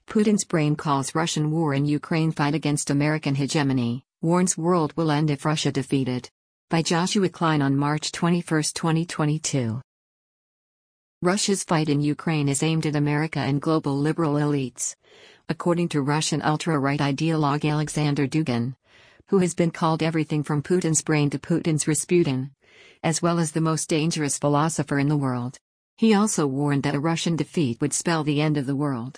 Putin's brain calls Russian war in Ukraine fight against American hegemony, warns world will end if Russia defeated. By Joshua Klein on March 21, 2022. Russia's fight in Ukraine is aimed at America and global liberal elites, according to Russian ultra-right ideologue Alexander Dugin, who has been called everything from Putin's brain to Putin's Rasputin, as well as the most dangerous philosopher in the world. He also warned that a Russian defeat would spell the end of the world.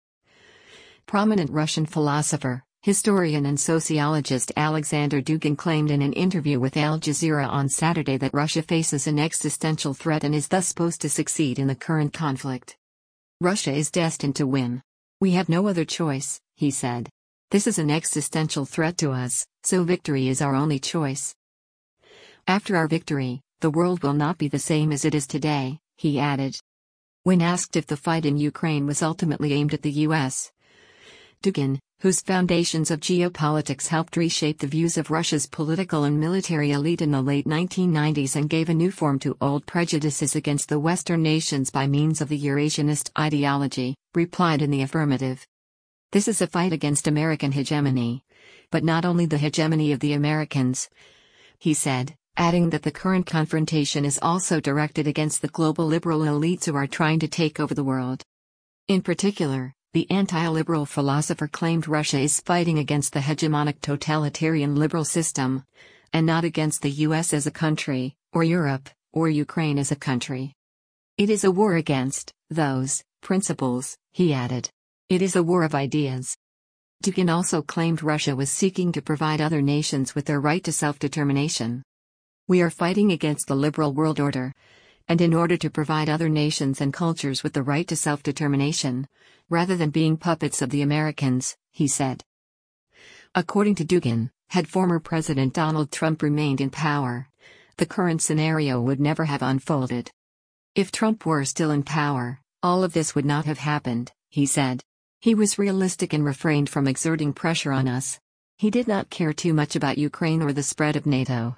Prominent Russian philosopher, historian and sociologist Alexander Dugin claimed in an interview with Al Jazeera on Saturday that Russia faces an existential threat and is thus supposed to succeed in the current conflict. Russia is destined to win. We have no other choice, he said. This is an existential threat to us, so victory is our only choice. After our victory, the world will not be the same as it is today, he added. When asked if the fight in Ukraine was ultimately aimed at the U.S., Dugin, whose foundations of geopolitics helped reshape the views of Russia's political and military elite in the late 1990s and gave a new form to old prejudices against the Western nations by means of the Eurasianist ideology, replied in the affirmative. This is a fight against American hegemony. But not only the hegemony of the Americans, he said, adding that the current confrontation is also directed against the global liberal elites who are trying to take over the world. In particular, the anti-liberal philosopher claimed Russia is fighting against the hegemonic totalitarian liberal system, and not against the US as a country, or Europe, or Ukraine as a country. It is a war against those principles, he added. It is a war of ideas. Dugin also claimed Russia was seeking to provide other nations with their right to self-determination. We are fighting against the liberal world order, and in order to provide other nations and cultures with the right to self-determination, rather than being puppets of the Americans, he said. According to Dugin, had former President Donald Trump remained in power, the current scenario would never have unfolded. If Trump were still in power, all of this would not have happened, he said. He was realistic and refrained from exerting pressure on us. He did not care too much about Ukraine or the spread of NATO.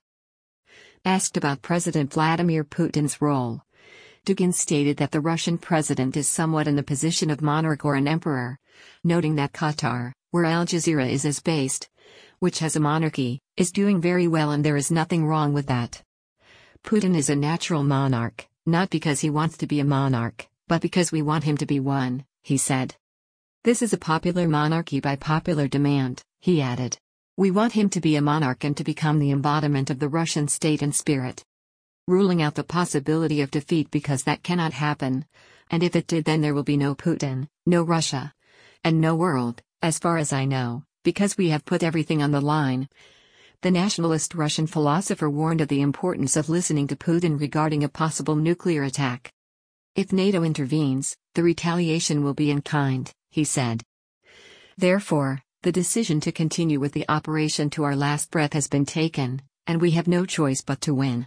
Asked about President Vladimir Putin's role, Dugin stated that the Russian president is somewhat in the position of monarch or an emperor, noting that Qatar, where Al Jazeera is based, which has a monarchy, is doing very well and there is nothing wrong with that. Putin is a natural monarch, not because he wants to be a monarch, but because we want him to be one, he said. This is a popular monarchy by popular demand, he added. We want him to be a monarch and to become the embodiment of the Russian state and spirit. Ruling out the possibility of defeat because that cannot happen, and if it did then there will be no Putin, no Russia, and no world, as far as I know, because we have put everything on the line. The nationalist Russian philosopher warned of the importance of listening to Putin regarding a possible nuclear attack. If NATO intervenes, the retaliation will be in kind, he said. Therefore, the decision to continue with the operation to our last breath has been taken, and we have no choice but to win.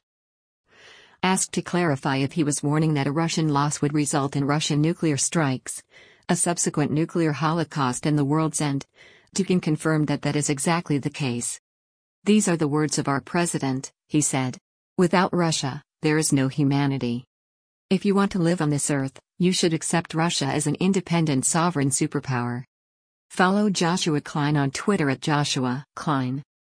Asked to clarify if he was warning that a Russian loss would result in Russian nuclear strikes, a subsequent nuclear holocaust and the world's end, Dugin confirmed that that is exactly the case. These are the words of our president, he said. Without Russia, there is no humanity. If you want to live on this earth, you should accept Russia as an independent sovereign superpower. Follow Joshua Klein on Twitter at Joshua Klein.